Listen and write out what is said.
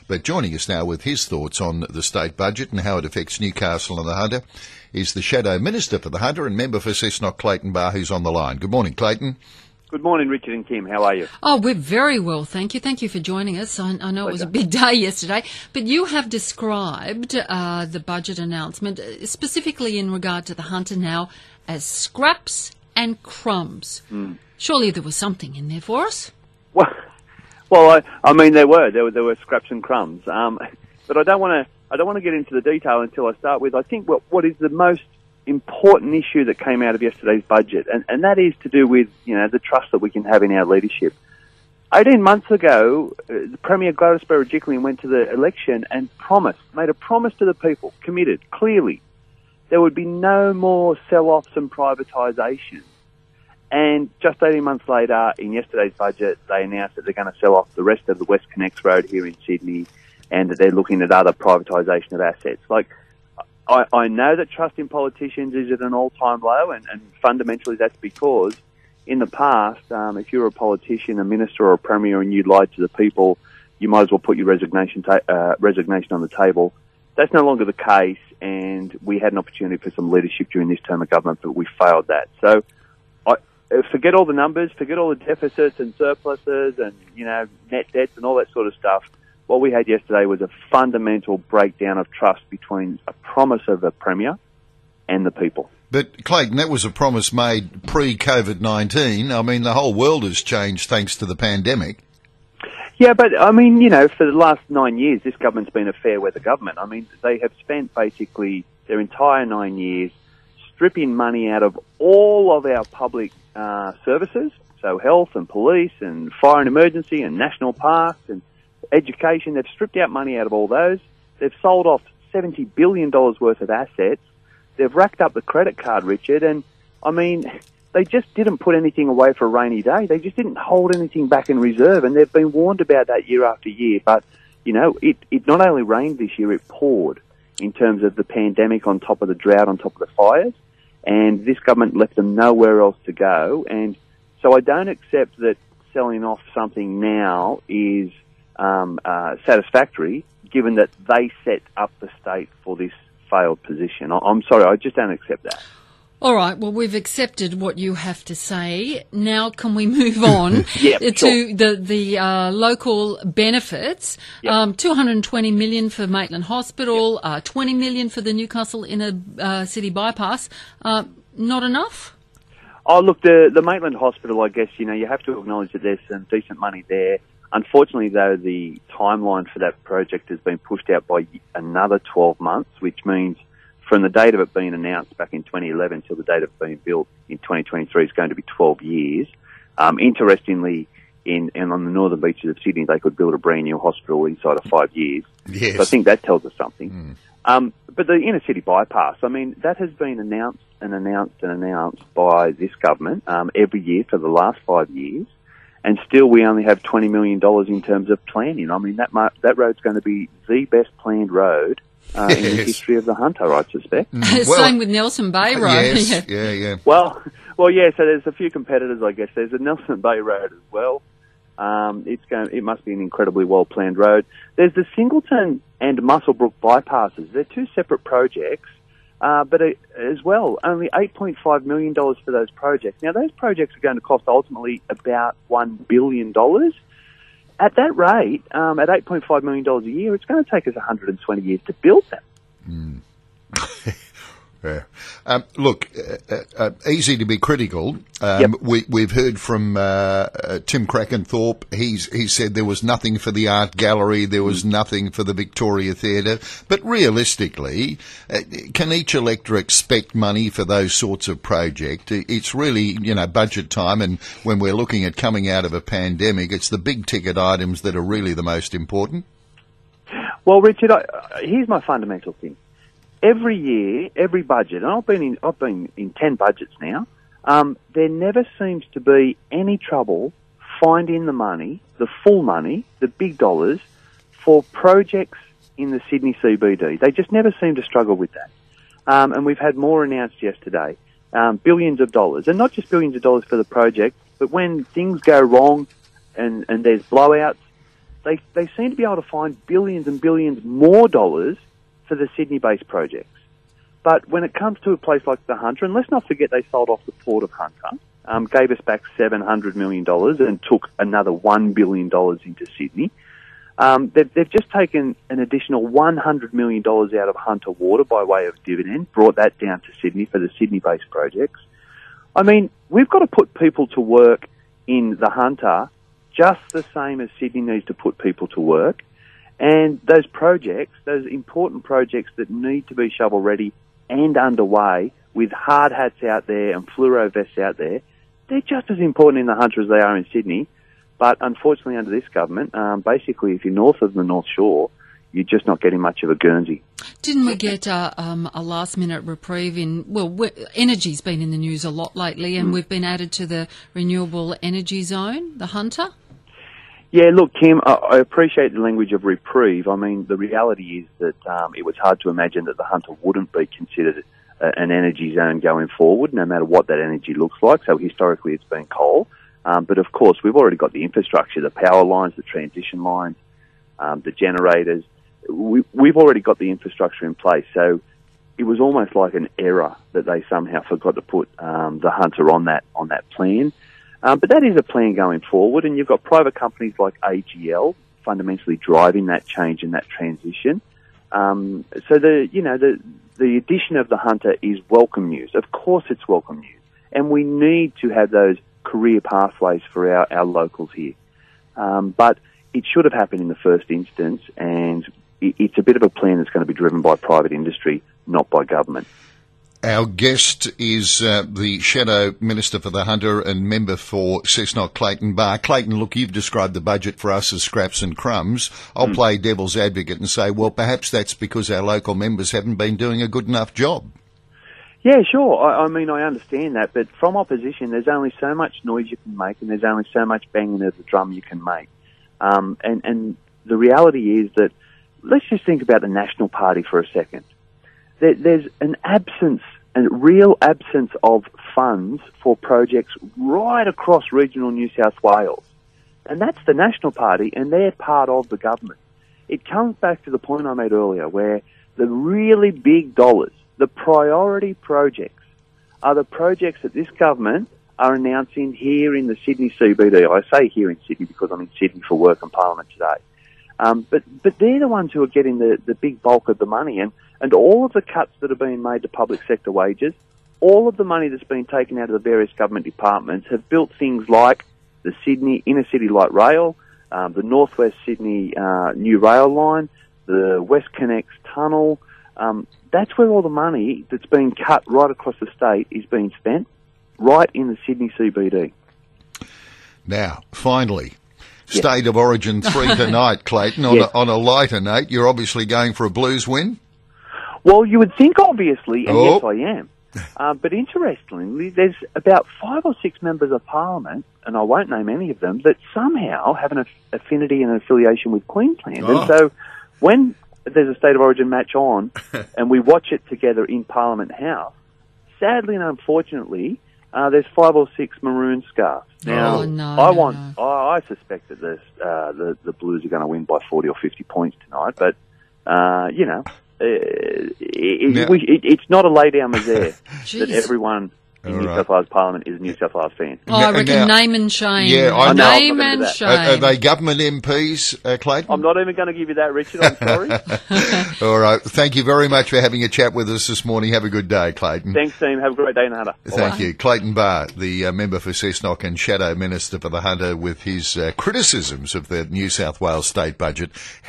But joining us now with his thoughts on the state budget and how it affects Newcastle and the Hunter is the Shadow Minister for the Hunter and member for Cessnock, Clayton Barr, who's on the line. Good morning, Clayton. Good morning, Richard and Kim. How are you? Oh, we're very well, thank you. Thank you for joining us. I know it was a big day yesterday, but you have described the budget announcement, specifically in regard to the Hunter now, as scraps and crumbs. Surely there was something in there for us? Well, I mean, there were scraps and crumbs. But I don't want to get into the detail until I start with, I think, what is the most important issue that came out of yesterday's budget, and that is to do with, the trust that we can have in our leadership. 18 months ago, the Premier Gladys Berejiklian went to the election and made a promise to the people, committed, clearly, there would be no more sell-offs and privatisation. And just 18 months later, in yesterday's budget, they announced that they're going to sell off the rest of the West Connects Road here in Sydney, and that they're looking at other privatisation of assets. I know that trust in politicians is at an all-time low, and fundamentally that's because in the past, if you're a politician, a minister or a premier, and you lied to the people, you might as well put your resignation on the table. That's no longer the case, and we had an opportunity for some leadership during this term of government, but we failed that. So forget all the numbers, forget all the deficits and surpluses and, net debts and all that sort of stuff. What we had yesterday was a fundamental breakdown of trust between a promise of a Premier and the people. But, Clayton, that was a promise made pre-COVID-19. I mean, the whole world has changed thanks to the pandemic. Yeah, but, I mean, for the last 9 years, this government's been a fair weather government. I mean, they have spent basically their entire 9 years stripping money out of all of our public services, so health and police and fire and emergency and national parks and education. They've stripped out money out of all those. They've sold off $70 billion worth of assets. They've racked up the credit card, Richard, and, I mean, they just didn't put anything away for a rainy day. They just didn't hold anything back in reserve, and they've been warned about that year after year. But, it not only rained this year, it poured in terms of the pandemic on top of the drought, on top of the fires, and this government left them nowhere else to go. And so I don't accept that selling off something now is satisfactory, given that they set up the state for this failed position. I'm sorry, I just don't accept that. All right, well, we've accepted what you have to say. Now can we move on to the local benefits? Yep. $220 million for Maitland Hospital, $20 million for the Newcastle Inner City Bypass. Not enough? Oh, look, the Maitland Hospital, I guess, you have to acknowledge that there's some decent money there. Unfortunately, though, the timeline for that project has been pushed out by another 12 months, which means from the date of it being announced back in 2011 till the date of it being built in 2023 is going to be 12 years. Interestingly, on the northern beaches of Sydney, they could build a brand new hospital inside of 5 years. Yes. So I think that tells us something. But the inner city bypass, I mean, that has been announced by this government every year for the last 5 years. And still, we only have $20 million in terms of planning. I mean, that road's going to be the best planned road in the history of the Hunter, I suspect. Same with Nelson Bay Road. Yes, yeah. Well, yeah. So there's a few competitors, I guess. There's a Nelson Bay Road as well. It must be an incredibly well planned road. There's the Singleton and Muswellbrook bypasses. They're two separate projects. But as well, only $8.5 million for those projects. Now, those projects are going to cost ultimately about $1 billion. At that rate, at $8.5 million a year, it's going to take us 120 years to build them. Yeah. Look, easy to be critical. We've heard from Tim Crackenthorpe. He said there was nothing for the art gallery, there was nothing for the Victoria Theatre. But realistically, can each elector expect money for those sorts of projects? It's really, budget time, and when we're looking at coming out of a pandemic, it's the big ticket items that are really the most important. Well, Richard, here's my fundamental thing. Every year, every budget, and I've been in 10 budgets now, there never seems to be any trouble finding the money, the full money, the big dollars, for projects in the Sydney CBD. They just never seem to struggle with that. And we've had more announced yesterday, billions of dollars, and not just billions of dollars for the project, but when things go wrong and there's blowouts, they seem to be able to find billions and billions more dollars for the Sydney-based projects. But when it comes to a place like the Hunter, and let's not forget they sold off the Port of Hunter, gave us back $700 million and took another $1 billion into Sydney. They've just taken an additional $100 million out of Hunter Water by way of dividend, brought that down to Sydney for the Sydney-based projects. I mean, we've got to put people to work in the Hunter just the same as Sydney needs to put people to work. And those projects, those important projects that need to be shovel-ready and underway with hard hats out there and fluoro vests out there, they're just as important in the Hunter as they are in Sydney. But unfortunately, under this government, basically, if you're north of the North Shore, you're just not getting much of a Guernsey. Didn't we get a last-minute reprieve in... Well, energy's been in the news a lot lately, and we've been added to the renewable energy zone, the Hunter? Yeah, look, Kim, I appreciate the language of reprieve. I mean, the reality is that it was hard to imagine that the Hunter wouldn't be considered an energy zone going forward, no matter what that energy looks like. So historically, it's been coal. But of course, we've already got the infrastructure, the power lines, the transition lines, the generators. We've already got the infrastructure in place. So it was almost like an error that they somehow forgot to put the Hunter on that plan. But that is a plan going forward, and you've got private companies like AGL fundamentally driving that change and that transition. So the addition of the Hunter is welcome news. Of course, it's welcome news, and we need to have those career pathways for our locals here. But it should have happened in the first instance, and it's a bit of a plan that's going to be driven by private industry, not by government. Our guest is the Shadow Minister for the Hunter and member for Cessnock, Clayton Barr. Clayton, look, you've described the budget for us as scraps and crumbs. I'll play devil's advocate and say, well, perhaps that's because our local members haven't been doing a good enough job. Yeah, sure. I mean, I understand that, but from opposition, there's only so much noise you can make, and there's only so much banging of the drum you can make. And the reality is that, let's just think about the National Party for a second. There's an absence, a real absence of funds for projects right across regional New South Wales. And that's the National Party, and they're part of the government. It comes back to the point I made earlier, where the really big dollars, the priority projects, are the projects that this government are announcing here in the Sydney CBD. I say here in Sydney because I'm in Sydney for work and Parliament today. But they're the ones who are getting the big bulk of the money, and all of the cuts that are being made to public sector wages, all of the money that's been taken out of the various government departments have built things like the Sydney Inner City Light Rail, the North West Sydney new rail line, the WestConnex tunnel. That's where all the money that's been cut right across the state is being spent, right in the Sydney CBD. Now, finally, State of Origin 3 tonight, Clayton. On a lighter note, you're obviously going for a Blues win? Well, you would think, obviously, and yes, I am. But interestingly, there's about 5 or 6 members of Parliament, and I won't name any of them, that somehow have an affinity and an affiliation with Queensland. And so when there's a State of Origin match on and we watch it together in Parliament House, sadly and unfortunately, there's 5 or 6 maroon scarves. Now, I suspect that the Blues are going to win by 40 or 50 points tonight, but, it's not a lay-down misère that everyone in New South Wales Parliament is a New South Wales fan. Oh, I reckon name and shame. Yeah, I know. Name and shame. Are they government MPs, Clayton? I'm not even going to give you that, Richard. I'm sorry. All right. Thank you very much for having a chat with us this morning. Have a good day, Clayton. Thanks, team. Have a great day in the Hunter. Thank you. Clayton Barr, the member for Cessnock and Shadow Minister for the Hunter, with his criticisms of the New South Wales state budget.